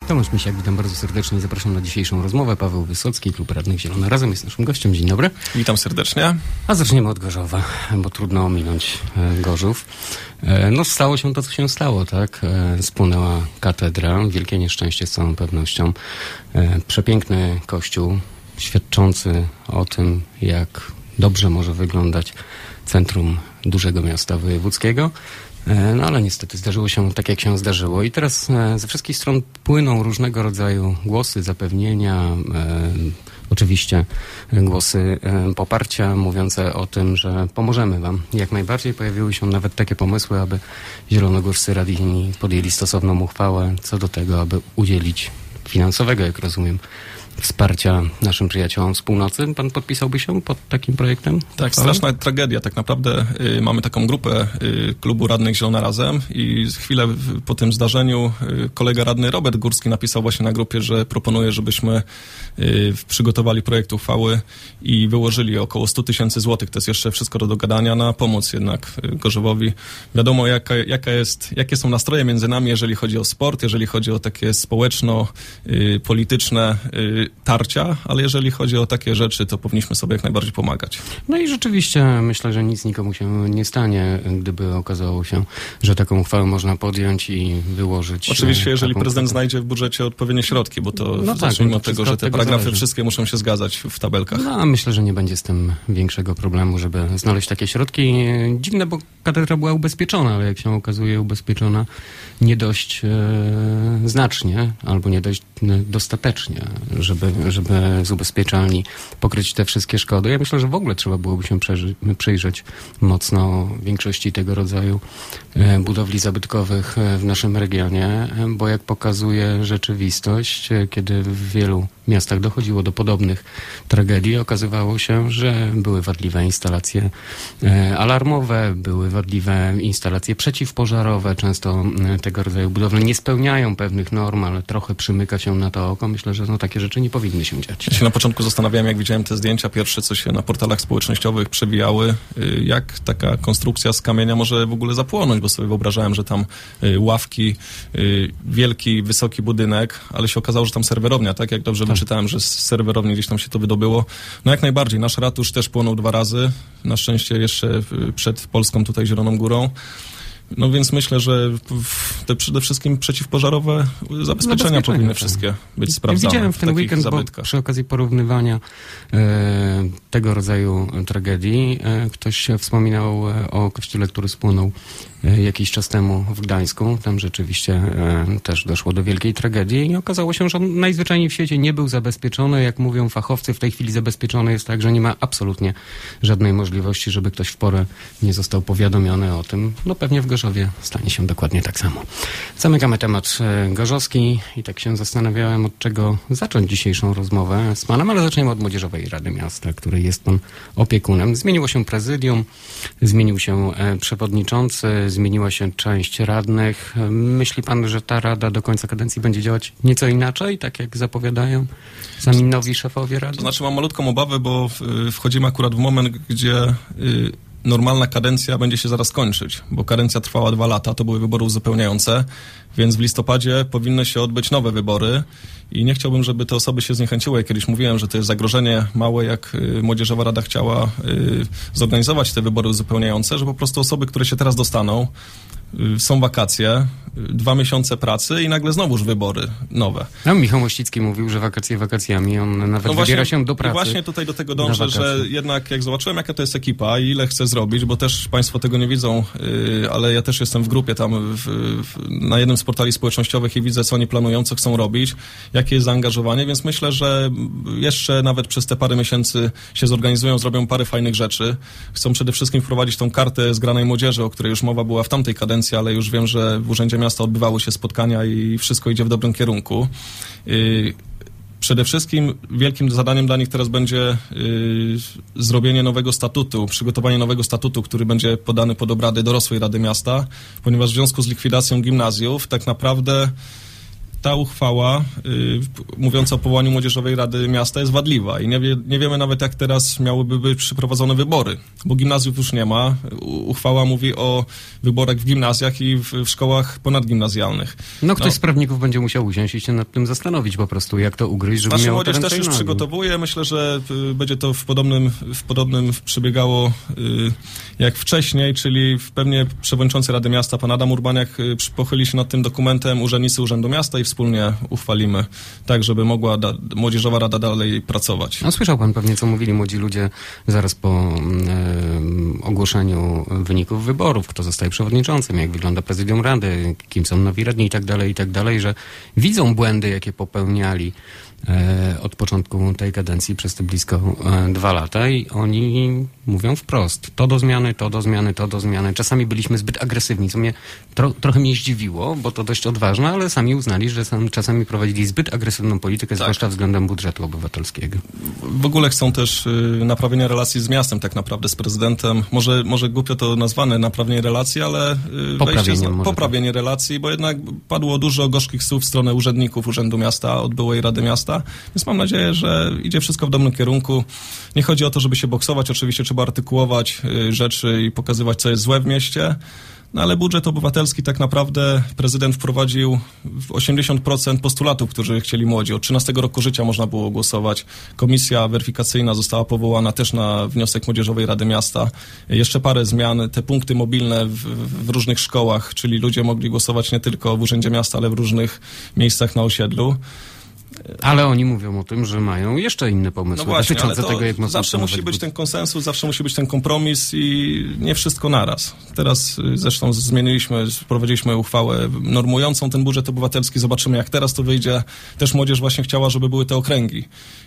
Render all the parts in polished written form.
Tomasz Misiak, witam bardzo serdecznie i zapraszam na dzisiejszą rozmowę. Paweł Wysocki, Klub Radnych Zielona Razem jest naszym gościem. Dzień dobry. Witam serdecznie. A zaczniemy od Gorzowa, bo trudno ominąć Gorzów. No stało się to, co się stało, tak? Spłonęła katedra, wielkie nieszczęście z całą pewnością. Przepiękny kościół, świadczący o tym, jak dobrze może wyglądać centrum dużego miasta wojewódzkiego. No ale niestety zdarzyło się tak, jak się zdarzyło. I teraz ze wszystkich stron płyną różnego rodzaju głosy, zapewnienia, oczywiście głosy poparcia mówiące o tym, że pomożemy wam. Jak najbardziej pojawiły się nawet takie pomysły, aby zielonogórscy radni podjęli stosowną uchwałę co do tego, aby udzielić finansowego, jak rozumiem, wsparcia naszym przyjaciołom z północy. Pan podpisałby się pod takim projektem? Tak, straszna tragedia. Tak naprawdę mamy taką grupę Klubu Radnych Zielona Razem i chwilę po tym zdarzeniu kolega radny Robert Górski napisał właśnie na grupie, że proponuje, żebyśmy przygotowali projekt uchwały i wyłożyli około 100 000 złotych. To jest jeszcze wszystko do dogadania na pomoc jednak Gorzowowi. Wiadomo, jakie są nastroje między nami, jeżeli chodzi o sport, jeżeli chodzi o takie społeczno-polityczne tarcia, ale jeżeli chodzi o takie rzeczy, to powinniśmy sobie jak najbardziej pomagać. No i rzeczywiście myślę, że nic nikomu się nie stanie, gdyby okazało się, że taką uchwałę można podjąć i wyłożyć. Oczywiście, jeżeli prezydent znajdzie w budżecie odpowiednie środki, bo to zacznijmy od tego, że te paragrafy zależy. Wszystkie muszą się zgadzać w tabelkach. No, myślę, że nie będzie z tym większego problemu, żeby znaleźć takie środki. Dziwne, bo katedra była ubezpieczona, ale jak się okazuje, ubezpieczona nie dość znacznie, albo nie dość dostatecznie, żeby z ubezpieczalni pokryć te wszystkie szkody. Ja myślę, że w ogóle trzeba byłoby się przyjrzeć mocno większości tego rodzaju budowli zabytkowych w naszym regionie, bo jak pokazuje rzeczywistość, kiedy w wielu miastach dochodziło do podobnych tragedii, okazywało się, że były wadliwe instalacje alarmowe, były wadliwe instalacje przeciwpożarowe. Często tego rodzaju budowle nie spełniają pewnych norm, ale trochę przymyka się na to oko. Myślę, że takie rzeczy nie powinny się dziać. Ja się na początku zastanawiałem, jak widziałem te zdjęcia pierwsze, co się na portalach społecznościowych przewijały, jak taka konstrukcja z kamienia może w ogóle zapłonąć, bo sobie wyobrażałem, że tam ławki, wielki, wysoki budynek, ale się okazało, że tam serwerownia, tak? Jak dobrze wyczytałem, że z serwerowni gdzieś tam się to wydobyło. No jak najbardziej. Nasz ratusz też płonął 2 razy. Na szczęście jeszcze przed Polską tutaj Zieloną Górą. No więc myślę, że te przede wszystkim przeciwpożarowe zabezpieczenia powinny wszystkie być sprawdzane. Widziałem w ten weekend, bo przy okazji porównywania tego rodzaju tragedii ktoś wspominał o kościele, który spłonął jakiś czas temu w Gdańsku. Tam rzeczywiście też doszło do wielkiej tragedii i okazało się, że on najzwyczajniej w świecie nie był zabezpieczony. Jak mówią fachowcy, w tej chwili zabezpieczony jest tak, że nie ma absolutnie żadnej możliwości, żeby ktoś w porę nie został powiadomiony o tym. No pewnie w Gorzowie stanie się dokładnie tak samo. Zamykamy temat gorzowski i tak się zastanawiałem, od czego zacząć dzisiejszą rozmowę z panem, ale zaczniemy od Młodzieżowej Rady Miasta, której jest pan opiekunem. Zmieniło się prezydium, zmienił się przewodniczący, zmieniła się część radnych. Myśli pan, że ta rada do końca kadencji będzie działać nieco inaczej, tak jak zapowiadają sami nowi szefowie rady? To znaczy mam malutką obawę, bo wchodzimy akurat w moment, gdzie normalna kadencja będzie się zaraz kończyć, bo kadencja trwała 2 lata, to były wybory uzupełniające, więc w listopadzie powinny się odbyć nowe wybory i nie chciałbym, żeby te osoby się zniechęciły. Ja kiedyś mówiłem, że to jest zagrożenie małe, jak Młodzieżowa Rada chciała zorganizować te wybory uzupełniające, że po prostu osoby, które się teraz dostaną, są wakacje, 2 miesiące pracy i nagle znowuż wybory nowe. No, Michał Mościcki mówił, że wakacje wakacjami, on nawet wybiera się do pracy. I właśnie tutaj do tego dążę, że jednak jak zobaczyłem, jaka to jest ekipa i ile chce zrobić, bo też państwo tego nie widzą, ale ja też jestem w grupie tam na jednym z portali społecznościowych i widzę, co oni planują, co chcą robić, jakie jest zaangażowanie, więc myślę, że jeszcze nawet przez te parę miesięcy się zorganizują, zrobią parę fajnych rzeczy. Chcą przede wszystkim wprowadzić tą kartę zgranej młodzieży, o której już mowa była w tamtej kadencji, ale już wiem, że w Urzędzie Miasta odbywały się spotkania i wszystko idzie w dobrym kierunku. Przede wszystkim wielkim zadaniem dla nich teraz będzie zrobienie nowego statutu, przygotowanie nowego statutu, który będzie podany pod obrady dorosłej Rady Miasta, ponieważ w związku z likwidacją gimnazjów tak naprawdę ta uchwała mówiąca o powołaniu Młodzieżowej Rady Miasta jest wadliwa i nie wiemy nawet, jak teraz miałyby być przeprowadzone wybory, bo gimnazjów już nie ma. Uchwała mówi o wyborach w gimnazjach i w szkołach ponadgimnazjalnych. Ktoś z prawników będzie musiał usiąść i się nad tym zastanowić po prostu, jak to ugryźć, żeby miało młodzież też już przygotowuje. Myślę, że będzie to w podobnym przebiegało jak wcześniej, czyli pewnie przewodniczący Rady Miasta, pan Adam Urbaniak, pochyli się nad tym dokumentem, urzędnicy Urzędu Miasta i wspólnie uchwalimy, tak żeby mogła Młodzieżowa Rada dalej pracować. Słyszał pan pewnie, co mówili młodzi ludzie zaraz po ogłoszeniu wyników wyborów, kto zostaje przewodniczącym, jak wygląda prezydium Rady, kim są nowi radni i tak dalej, że widzą błędy, jakie popełniali od początku tej kadencji przez te blisko 2 lata i oni mówią wprost, to do zmiany. Czasami byliśmy zbyt agresywni, co mnie trochę mnie zdziwiło, bo to dość odważne, ale sami uznali, że czasami prowadzili zbyt agresywną politykę, zwłaszcza względem budżetu obywatelskiego. W ogóle chcą też naprawienia relacji z miastem, tak naprawdę z prezydentem. Może głupio to nazwane naprawienie relacji, ale poprawienie relacji, bo jednak padło dużo gorzkich słów w stronę urzędników Urzędu Miasta, od byłej Rady Miasta. Więc mam nadzieję, że idzie wszystko w dobrym kierunku. Nie chodzi o to, żeby się boksować. Oczywiście trzeba artykułować rzeczy i pokazywać, co jest złe w mieście. Ale budżet obywatelski tak naprawdę prezydent wprowadził 80% postulatów, którzy chcieli młodzi. Od 13 roku życia można było głosować. Komisja weryfikacyjna została powołana też na wniosek Młodzieżowej Rady Miasta. Jeszcze parę zmian. Te punkty mobilne w różnych szkołach, czyli ludzie mogli głosować nie tylko w Urzędzie Miasta, ale w różnych miejscach na osiedlu. Ale oni mówią o tym, że mają jeszcze inne pomysły dotyczące tego, jak można zawsze musi być ten konsensus, zawsze musi być ten kompromis i nie wszystko naraz. Teraz zresztą wprowadziliśmy uchwałę normującą ten budżet obywatelski. Zobaczymy, jak teraz to wyjdzie. Też młodzież właśnie chciała, żeby były te okręgi,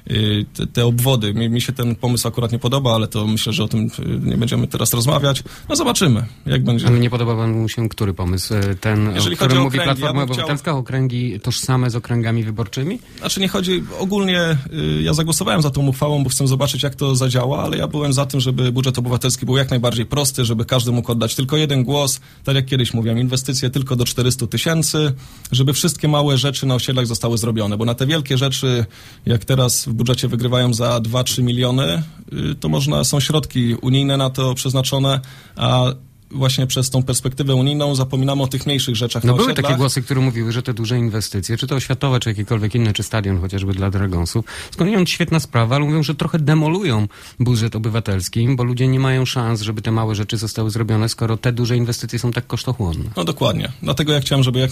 te obwody. Mi się ten pomysł akurat nie podoba, ale to myślę, że o tym nie będziemy teraz rozmawiać. Zobaczymy, jak będzie. Ale nie podoba panu się który pomysł? Ten, o którym mówi Platforma Obywatelska, okręgi tożsame z okręgami wyborczymi? Znaczy nie chodzi, ogólnie ja zagłosowałem za tą uchwałą, bo chcę zobaczyć, jak to zadziała, ale ja byłem za tym, żeby budżet obywatelski był jak najbardziej prosty, żeby każdy mógł oddać tylko jeden głos, tak jak kiedyś mówiłem, inwestycje tylko do 400 000, żeby wszystkie małe rzeczy na osiedlach zostały zrobione, bo na te wielkie rzeczy, jak teraz w budżecie wygrywają za 2-3 miliony, to są środki unijne na to przeznaczone, a właśnie przez tą perspektywę unijną zapominamy o tych mniejszych rzeczach na osiedlach. Były takie głosy, które mówiły, że te duże inwestycje, czy to oświatowe, czy jakiekolwiek inne, czy stadion chociażby dla Dragonsów, skądinąd świetna sprawa, ale mówią, że trochę demolują budżet obywatelski, bo ludzie nie mają szans, żeby te małe rzeczy zostały zrobione, skoro te duże inwestycje są tak kosztochłonne. Dokładnie. Dlatego ja chciałem, żeby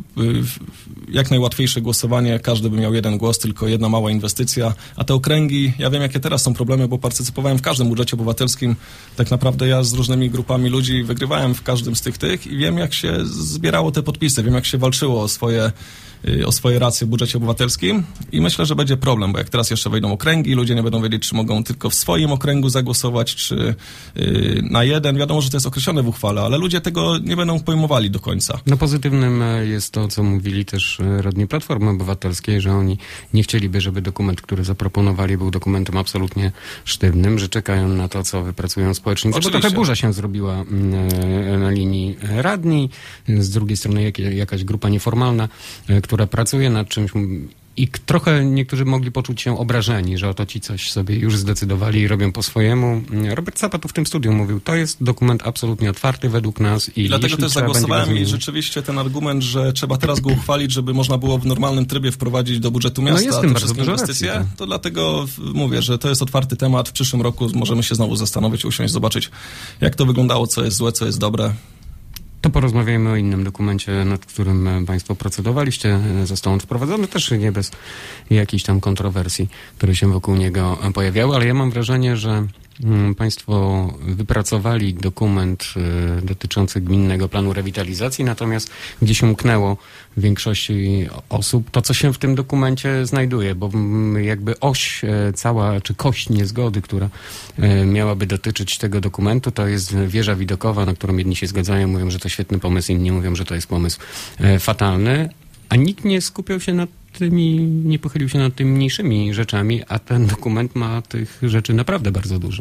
jak najłatwiejsze głosowanie, każdy by miał jeden głos, tylko jedna mała inwestycja, a te okręgi, ja wiem, jakie teraz są problemy, bo partycypowałem w każdym budżecie obywatelskim. Tak naprawdę ja z różnymi grupami ludzi wygrywałem w każdym z tych i wiem, jak się zbierało te podpisy, wiem, jak się walczyło o swoje racje w budżecie obywatelskim i myślę, że będzie problem, bo jak teraz jeszcze wejdą okręgi, ludzie nie będą wiedzieć, czy mogą tylko w swoim okręgu zagłosować, czy na jeden. Wiadomo, że to jest określone w uchwale, ale ludzie tego nie będą pojmowali do końca. Pozytywnym jest to, co mówili też radni Platformy Obywatelskiej, że oni nie chcieliby, żeby dokument, który zaproponowali, był dokumentem absolutnie sztywnym, że czekają na to, co wypracują społecznicy. Bo trochę burza się zrobiła na linii radni, z drugiej strony jakaś grupa nieformalna, która pracuje nad czymś i trochę niektórzy mogli poczuć się obrażeni, że oto ci coś sobie już zdecydowali i robią po swojemu. Robert Capa tu w tym studiu mówił, to jest dokument absolutnie otwarty według nas i dlatego też zagłosowałem i rzeczywiście ten argument, że trzeba teraz go uchwalić, żeby można było w normalnym trybie wprowadzić do budżetu miasta te wszystkie inwestycje, to dlatego mówię, że to jest otwarty temat. W przyszłym roku możemy się znowu zastanowić, usiąść, zobaczyć, jak to wyglądało, co jest złe, co jest dobre. To porozmawiajmy o innym dokumencie, nad którym państwo procedowaliście. Został on wprowadzony też nie bez jakichś tam kontrowersji, które się wokół niego pojawiały, ale ja mam wrażenie, że państwo wypracowali dokument dotyczący gminnego planu rewitalizacji, natomiast gdzieś umknęło większości osób to, co się w tym dokumencie znajduje, bo jakby oś cała, czy kość niezgody, która miałaby dotyczyć tego dokumentu, to jest wieża widokowa, na którą jedni się zgadzają, mówią, że to świetny pomysł, inni mówią, że to jest pomysł fatalny, a nikt nie skupiał się nad nie pochylił się nad tymi mniejszymi rzeczami, a ten dokument ma tych rzeczy naprawdę bardzo dużo.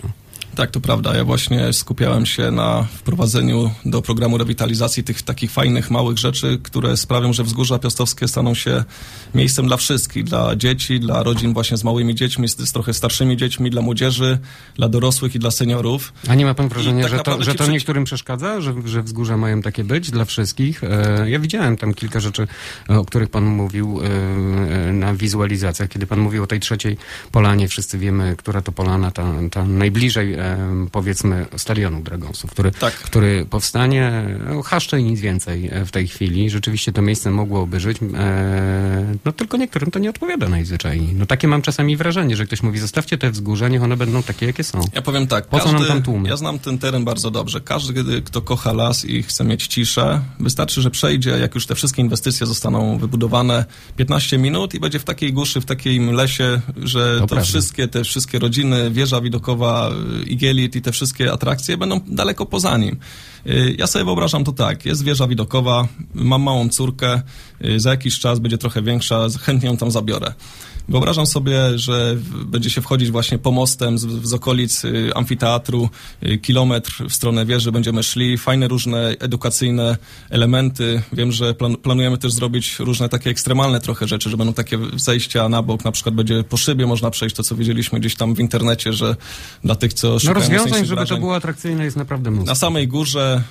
Tak, to prawda. Ja właśnie skupiałem się na wprowadzeniu do programu rewitalizacji tych takich fajnych, małych rzeczy, które sprawią, że Wzgórza Piastowskie staną się miejscem dla wszystkich, dla dzieci, dla rodzin właśnie z małymi dziećmi, z trochę starszymi dziećmi, dla młodzieży, dla dorosłych i dla seniorów. A nie ma pan wrażenia, że to niektórym przeszkadza, że Wzgórza mają takie być dla wszystkich? Ja widziałem tam kilka rzeczy, o których pan mówił na wizualizacjach, kiedy pan mówił o tej trzeciej polanie. Wszyscy wiemy, która to polana, ta najbliżej powiedzmy Stadionu Dragonsów, który powstanie, chaszcze i nic więcej w tej chwili. Rzeczywiście to miejsce mogłoby żyć, no tylko niektórym to nie odpowiada najzwyczajniej. No takie mam czasami wrażenie, że ktoś mówi, zostawcie te wzgórza, niech one będą takie, jakie są. Ja powiem tak, po co nam tam tłumy? Ja znam ten teren bardzo dobrze. Każdy, kto kocha las i chce mieć ciszę, wystarczy, że przejdzie, jak już te wszystkie inwestycje zostaną wybudowane, 15 minut i będzie w takiej głuszy, w takim lesie, że te wszystkie rodziny, wieża widokowa, Igielit i te wszystkie atrakcje będą daleko poza nim. Ja sobie wyobrażam to tak, jest wieża widokowa, mam małą córkę, za jakiś czas będzie trochę większa, chętnie ją tam zabiorę. Wyobrażam sobie, że będzie się wchodzić właśnie pomostem z okolic amfiteatru, kilometr w stronę wieży będziemy szli, fajne różne edukacyjne elementy. Wiem, że planujemy też zrobić różne takie ekstremalne trochę rzeczy, że będą takie zejścia na bok, na przykład będzie po szybie można przejść, to co widzieliśmy gdzieś tam w internecie, że dla tych, co szukają rozwiązań, żeby to było atrakcyjne, jest naprawdę mnóstwo. Na samej górze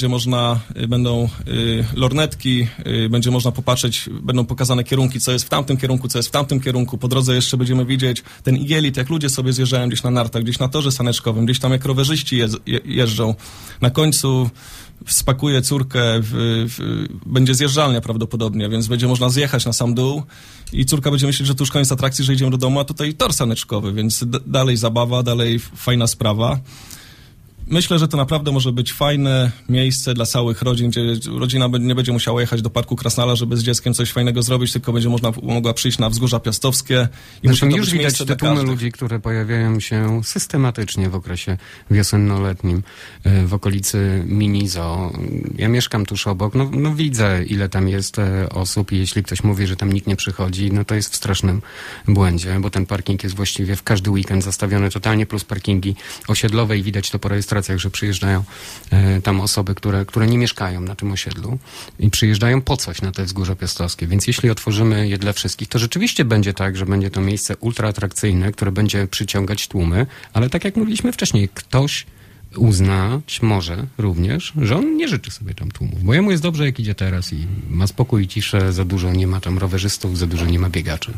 będą lornetki, będzie można popatrzeć, będą pokazane kierunki, co jest w tamtym kierunku, co jest w tamtym kierunku. Po drodze jeszcze będziemy widzieć ten Igielit, jak ludzie sobie zjeżdżają gdzieś na nartach, gdzieś na torze saneczkowym, gdzieś tam jak rowerzyści jeżdżą. Na końcu spakuje córkę, będzie zjeżdżalnia prawdopodobnie, więc będzie można zjechać na sam dół i córka będzie myśleć, że to już koniec atrakcji, że idziemy do domu, a tutaj tor saneczkowy, więc dalej zabawa, dalej fajna sprawa. Myślę, że to naprawdę może być fajne miejsce dla całych rodzin, gdzie rodzina nie będzie musiała jechać do Parku Krasnala, żeby z dzieckiem coś fajnego zrobić, tylko będzie mogła przyjść na Wzgórza Piastowskie. I już widać te tłumy ludzi, które pojawiają się systematycznie w okresie wiosennoletnim w okolicy Mini-Zoo. Ja mieszkam tuż obok, no widzę, ile tam jest osób i jeśli ktoś mówi, że tam nikt nie przychodzi, no to jest w strasznym błędzie, bo ten parking jest właściwie w każdy weekend zastawiony totalnie, plus parkingi osiedlowe i widać to po rejestracji, że przyjeżdżają tam osoby, które nie mieszkają na tym osiedlu i przyjeżdżają po coś na te Wzgórza Piastowskie. Więc jeśli otworzymy je dla wszystkich, to rzeczywiście będzie tak, że będzie to miejsce ultra atrakcyjne, które będzie przyciągać tłumy, ale tak jak mówiliśmy wcześniej, ktoś uznać może również, że on nie życzy sobie tam tłumów, bo jemu jest dobrze, jak idzie teraz i ma spokój i ciszę, za dużo nie ma tam rowerzystów, za dużo nie ma biegaczy.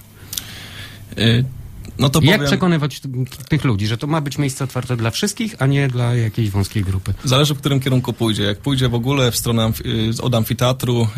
No to jak przekonywać tych ludzi, że to ma być miejsce otwarte dla wszystkich, a nie dla jakiejś wąskiej grupy? Zależy, w którym kierunku pójdzie. Jak pójdzie w ogóle w stronę od amfiteatru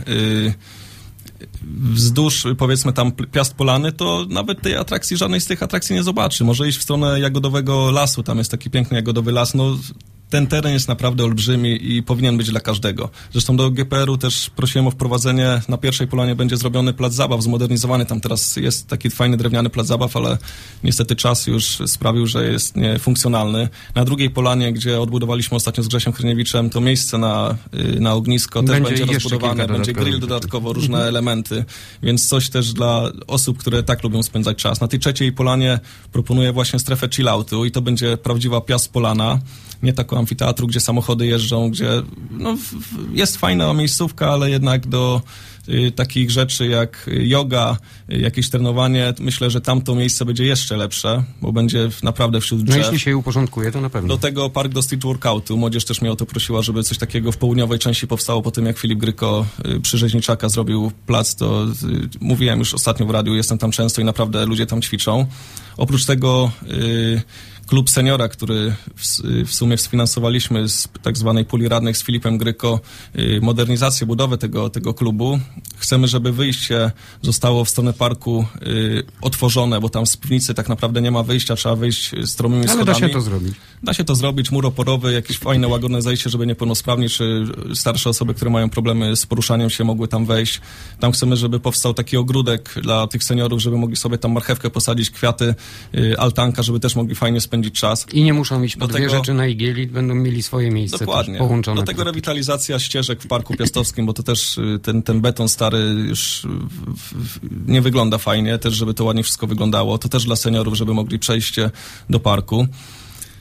wzdłuż, powiedzmy tam Piast Polany, to nawet tej atrakcji, żadnej z tych atrakcji nie zobaczy. Może iść w stronę Jagodowego Lasu, tam jest taki piękny Jagodowy Las, no ten teren jest naprawdę olbrzymi i powinien być dla każdego. Zresztą do GPR-u też prosiłem o wprowadzenie, na pierwszej polanie będzie zrobiony plac zabaw, zmodernizowany. Tam teraz jest taki fajny drewniany plac zabaw, ale niestety czas już sprawił, że jest niefunkcjonalny. Na drugiej polanie, gdzie odbudowaliśmy ostatnio z Grzesiem Hryniewiczem, to miejsce na ognisko też będzie rozbudowane, będzie grill dodatkowo, różne elementy, więc coś też dla osób, które tak lubią spędzać czas. Na tej trzeciej polanie proponuję właśnie strefę chill-outu i to będzie prawdziwa Piast Polana. Nie taką amfiteatru, gdzie samochody jeżdżą, gdzie jest fajna miejscówka, ale jednak do takich rzeczy jak yoga, jakieś trenowanie, myślę, że tamto miejsce będzie jeszcze lepsze, bo będzie naprawdę wśród drzew. No jeśli się uporządkuje, to na pewno. Do tego park do street workoutu. Młodzież też mnie o to prosiła, żeby coś takiego w południowej części powstało po tym, jak Filip Gryko przy Rzeźniczaka zrobił plac, to mówiłem już ostatnio w radiu, jestem tam często i naprawdę ludzie tam ćwiczą. Oprócz tego klub seniora, który w sumie sfinansowaliśmy z tak zwanej puli radnych z Filipem Gryko, modernizację, budowę tego klubu. Chcemy, żeby wyjście zostało w stronę parku otworzone, bo tam z piwnicy tak naprawdę nie ma wyjścia, trzeba wyjść stromymi schodami. Ale da się to zrobić. Da się to zrobić, mur oporowy, jakieś fajne, łagodne zejście, żeby niepełnosprawni czy starsze osoby, które mają problemy z poruszaniem się, mogły tam wejść. Tam chcemy, żeby powstał taki ogródek dla tych seniorów, żeby mogli sobie tam marchewkę posadzić, kwiaty, altanka, żeby też mogli fajnie spędzić czas. I nie muszą iść po dwie rzeczy na Igielit, będą mieli swoje miejsce. Dokładnie. Połączone. Do tego rewitalizacja ścieżek w Parku Piastowskim, bo to też ten beton stary już nie wygląda fajnie, też żeby to ładnie wszystko wyglądało. To też dla seniorów, żeby mogli przejść do parku.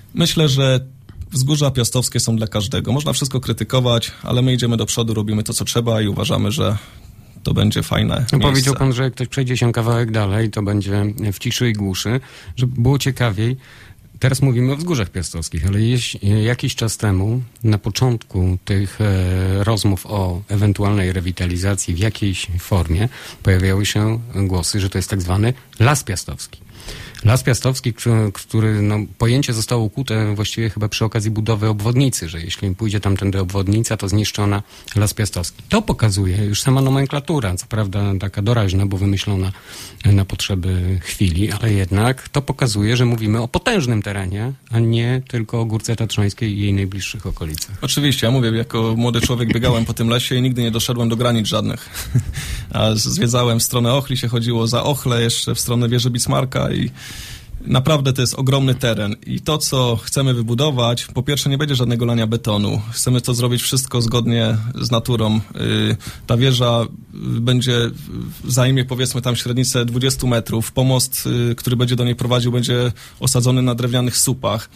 Myślę, że wzgórza piastowskie są dla każdego. Można wszystko krytykować, ale my idziemy do przodu, robimy to, co trzeba i uważamy, że to będzie fajne miejsce. Powiedział pan, że jak ktoś przejdzie się kawałek dalej, to będzie w ciszy i głuszy. Żeby było ciekawiej, teraz mówimy o wzgórzach piastowskich, ale jakiś czas temu, na początku tych rozmów o ewentualnej rewitalizacji w jakiejś formie, pojawiały się głosy, że to jest tak zwany Las Piastowski. Las Piastowski, który pojęcie zostało ukute właściwie chyba przy okazji budowy obwodnicy, że jeśli pójdzie tamtędy obwodnica, to zniszczona Las Piastowski. To pokazuje już sama nomenklatura, co prawda taka doraźna, bo wymyślona na potrzeby chwili, ale jednak to pokazuje, że mówimy o potężnym terenie, a nie tylko o Górce Tatrzańskiej i jej najbliższych okolicach. Oczywiście, ja mówię, jako młody człowiek biegałem po tym lesie i nigdy nie doszedłem do granic żadnych. A zwiedzałem w stronę Ochli, się chodziło za Ochlę, jeszcze w stronę wieży Bismarcka i naprawdę to jest ogromny teren i to, co chcemy wybudować, po pierwsze nie będzie żadnego lania betonu. Chcemy to zrobić wszystko zgodnie z naturą. Ta wieża zajmie powiedzmy tam średnicę 20 metrów. Pomost, który będzie do niej prowadził, będzie osadzony na drewnianych słupach.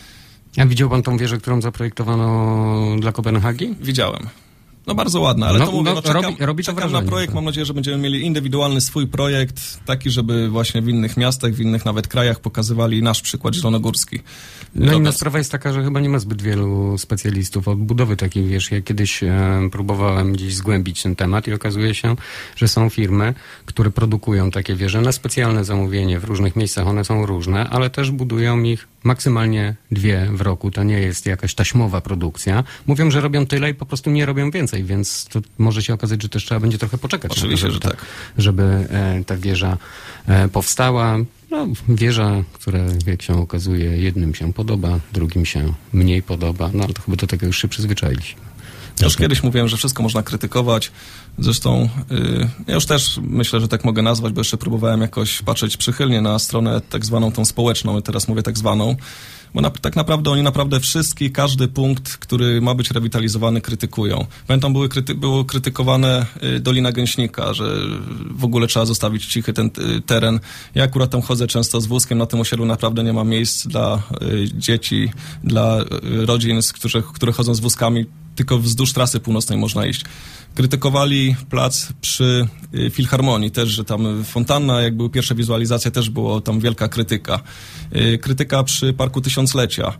A widział pan tą wieżę, którą zaprojektowano dla Kopenhagi? Widziałem. No bardzo ładna, ale to mówię, czekam na projekt, tak. Mam nadzieję, że będziemy mieli indywidualny swój projekt, taki, żeby właśnie w innych miastach, w innych nawet krajach pokazywali nasz przykład zielonogórski. No inna sprawa jest taka, że chyba nie ma zbyt wielu specjalistów od budowy takiej wież. Ja kiedyś próbowałem gdzieś zgłębić ten temat i okazuje się, że są firmy, które produkują takie wieże na specjalne zamówienie w różnych miejscach. One są różne, ale też budują ich maksymalnie 2 w roku. To nie jest jakaś taśmowa produkcja. Mówią, że robią tyle i po prostu nie robią więcej, więc to może się okazać, że też trzeba będzie trochę poczekać. Oczywiście, na to, że tak. Żeby ta wieża powstała. No, wieża, która jak się okazuje, jednym się podoba, drugim się mniej podoba, no ale to chyba do tego już się przyzwyczailiśmy. Ja już kiedyś mówiłem, że wszystko można krytykować. Zresztą ja już też myślę, że tak mogę nazwać, bo jeszcze próbowałem jakoś patrzeć przychylnie na stronę tak zwaną tą społeczną, teraz mówię tak zwaną, bo tak naprawdę oni naprawdę każdy punkt, który ma być rewitalizowany, krytykują. Pamiętam, było krytykowane Dolina Gęśnika, że w ogóle trzeba zostawić cichy ten teren. Ja akurat tam chodzę często z wózkiem, na tym osiedlu naprawdę nie ma miejsc dla dzieci, dla rodzin, które chodzą z wózkami, tylko wzdłuż trasy północnej można iść. Krytykowali plac przy Filharmonii też, że tam fontanna, jak były pierwsze wizualizacje, też było tam wielka krytyka. Krytyka przy Parku Tysiąclecia.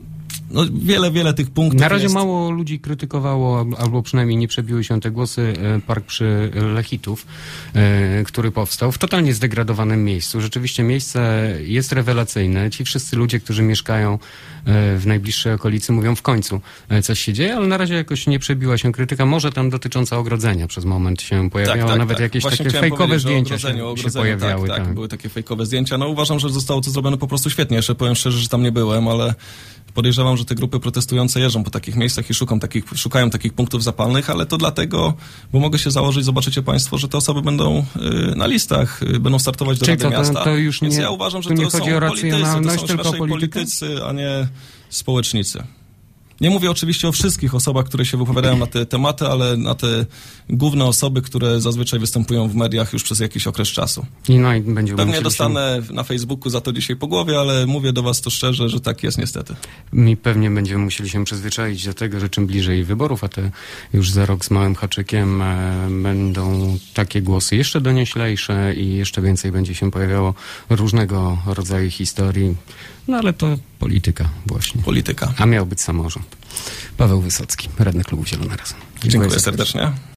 No, wiele tych punktów. Na razie jest. Mało ludzi krytykowało, albo przynajmniej nie przebiły się te głosy, park przy Lechitów, który powstał w totalnie zdegradowanym miejscu. Rzeczywiście miejsce jest rewelacyjne. Ci wszyscy ludzie, którzy mieszkają w najbliższej okolicy, mówią w końcu coś się dzieje, ale na razie jakoś nie przebiła się krytyka. Może tam dotycząca ogrodzenia przez moment się pojawiało, nawet jakieś właśnie takie fejkowe zdjęcia ogrodzeniu się pojawiały. Tak, były takie fejkowe zdjęcia. No uważam, że zostało to zrobione po prostu świetnie. Jeszcze powiem szczerze, że tam nie byłem, ale podejrzewam, że te grupy protestujące jeżdżą po takich miejscach i szukają takich punktów zapalnych, ale to dlatego, bo mogę się założyć, zobaczycie państwo, że te osoby będą na listach, będą startować do Rady Miasta. To już Więc nie, ja uważam, że to są racjonalność, tylko politycy, a nie społecznicy. Nie mówię oczywiście o wszystkich osobach, które się wypowiadają na te tematy, ale na te główne osoby, które zazwyczaj występują w mediach już przez jakiś okres czasu. Pewnie dostanę na Facebooku za to dzisiaj po głowie, ale mówię do was to szczerze, że tak jest niestety. I pewnie będziemy musieli się przyzwyczaić do tego, że czym bliżej wyborów, a te już za rok z małym haczykiem będą takie głosy jeszcze donioślejsze i jeszcze więcej będzie się pojawiało różnego rodzaju historii. No ale to polityka właśnie. Polityka. A miał być samorząd. Paweł Wysocki, radny Klubu Zielony Razem. Dziękuję serdecznie.